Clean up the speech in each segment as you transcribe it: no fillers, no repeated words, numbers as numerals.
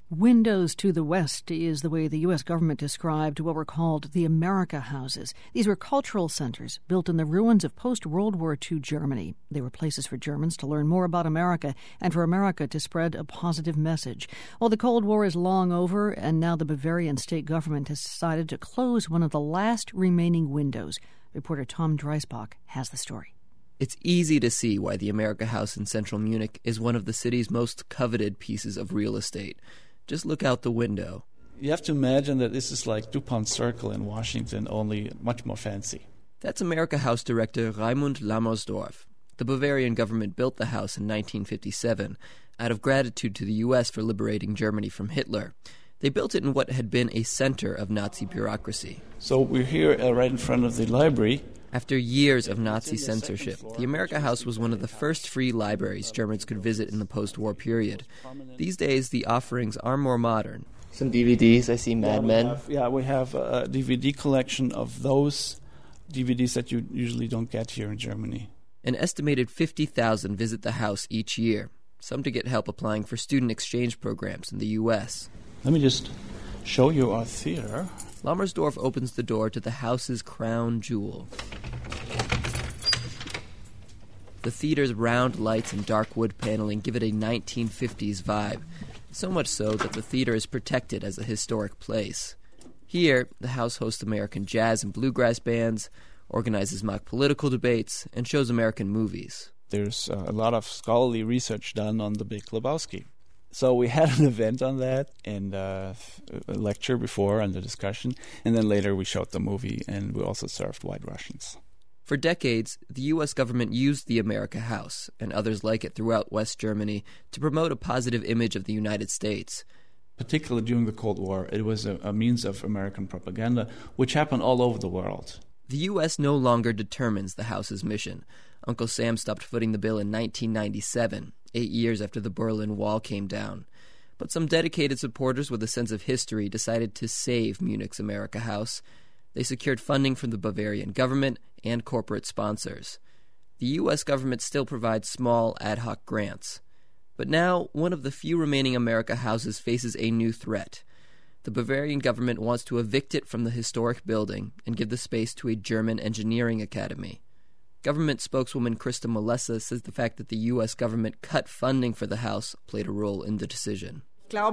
Windows to the West is the way the U.S. government described what were called the America Houses. These were cultural centers built in the ruins of post-World War II Germany. They were places for Germans to learn more about America and for America to spread a positive message. Well, the Cold War is long over, and now the Bavarian state government has decided to close one of the last remaining windows. Reporter Tom Dreisbach has the story. It's easy to see why the America House in central Munich is one of the city's most coveted pieces of real estate. Just look out the window. You have to imagine that this is like DuPont Circle in Washington, only much more fancy. That's America House director Raimund Lammersdorf. The Bavarian government built the house in 1957 out of gratitude to the U.S. for liberating Germany from Hitler. They built it in what had been a center of Nazi bureaucracy. So we're here right in front of the library. After years of Nazi censorship, the America House was one of the first free libraries Germans could visit in the post-war period. These days, the offerings are more modern. Some DVDs, I see Mad Men. We have a DVD collection of those DVDs that you usually don't get here in Germany. An estimated 50,000 visit the house each year, some to get help applying for student exchange programs in the U.S. Let me just show you our theater. Lammersdorf opens the door to the house's crown jewel. The theater's round lights and dark wood paneling give it a 1950s vibe, so much so that the theater is protected as a historic place. Here, the house hosts American jazz and bluegrass bands, organizes mock political debates, and shows American movies. There's a lot of scholarly research done on the Big Lebowski. So we had an event on that and a lecture before and a discussion, and then later we showed the movie, and we also served White Russians. For decades, the U.S. government used the America House and others like it throughout West Germany to promote a positive image of the United States. Particularly during the Cold War, it was a means of American propaganda, which happened all over the world. The U.S. no longer determines the House's mission. Uncle Sam stopped footing the bill in 1997, 8 years after the Berlin Wall came down. But some dedicated supporters with a sense of history decided to save Munich's America House. They secured funding from the Bavarian government and corporate sponsors. The U.S. government still provides small ad hoc grants. But now, one of the few remaining America Houses faces a new threat. The Bavarian government wants to evict it from the historic building and give the space to a German engineering academy. Government spokeswoman Christa Malessa says the fact that the U.S. government cut funding for the house played a role in the decision. There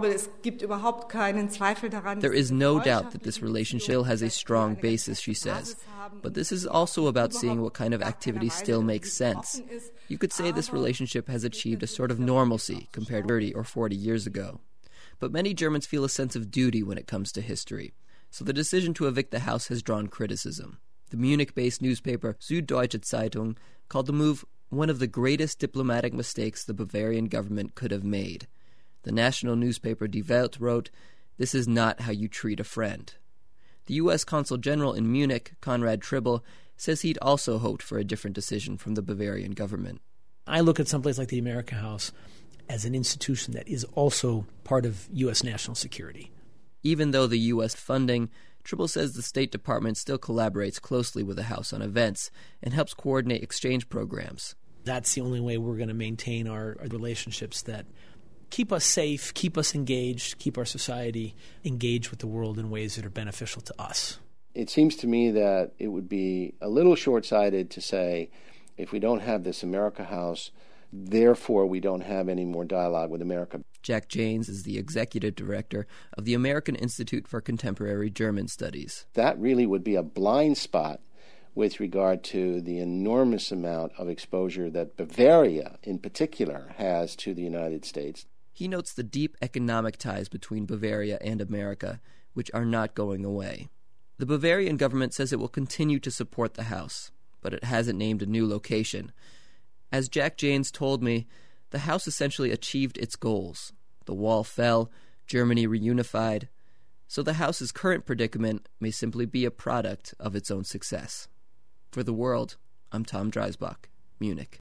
is no doubt that this relationship has a strong basis, she says. But this is also about seeing what kind of activity still makes sense. You could say this relationship has achieved a sort of normalcy compared to 30 or 40 years ago. But many Germans feel a sense of duty when it comes to history. So the decision to evict the house has drawn criticism. The Munich-based newspaper Süddeutsche Zeitung called the move one of the greatest diplomatic mistakes the Bavarian government could have made. The national newspaper Die Welt wrote, "This is not how you treat a friend." The U.S. Consul General in Munich, Conrad Tribble, says he'd also hoped for a different decision from the Bavarian government. I look at someplace like the America House as an institution that is also part of U.S. national security. Even though the U.S. funding, Tribble says the State Department still collaborates closely with the House on events and helps coordinate exchange programs. That's the only way we're going to maintain our relationships that keep us safe, keep us engaged, keep our society engaged with the world in ways that are beneficial to us. It seems to me that it would be a little short-sighted to say, if we don't have this America House, therefore we don't have any more dialogue with America. Jack Janes is the executive director of the American Institute for Contemporary German Studies. That really would be a blind spot with regard to the enormous amount of exposure that Bavaria in particular has to the United States. He notes the deep economic ties between Bavaria and America, which are not going away. The Bavarian government says it will continue to support the house, but it hasn't named a new location. As Jack Janes told me, the house essentially achieved its goals. The wall fell, Germany reunified, so the house's current predicament may simply be a product of its own success. For The World, I'm Tom Dreisbach, Munich.